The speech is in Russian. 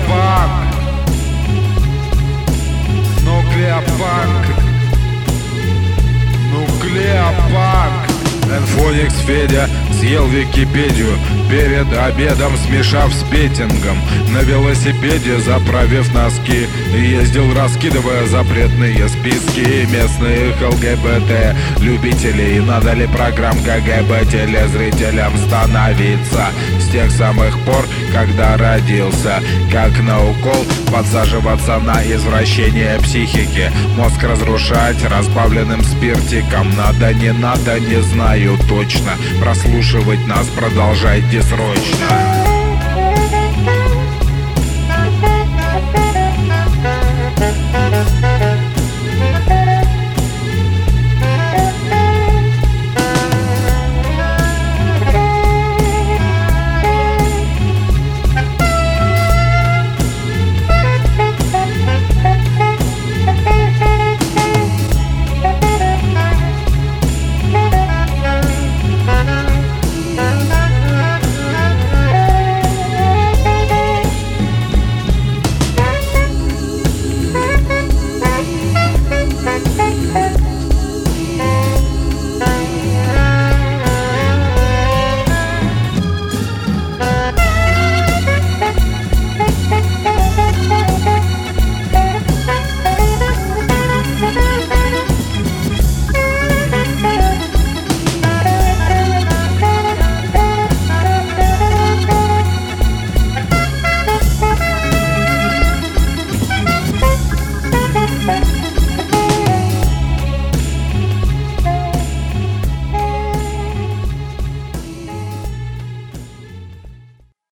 Нуклеопанк. Нуклеопанк. Нуклеопанк. Энфоникс Федя съел Википедию перед обедом, смешав с петингом. На велосипеде, заправив носки, ездил, раскидывая запретные списки местных ЛГБТ любителей. Надо ли программ КГБ телезрителям становиться с тех самых пор, когда родился? Как на укол подсаживаться на извращение психики, мозг разрушать разбавленным спиртиком. Надо, не знаю точно. Прослушивать нас продолжайте срочно.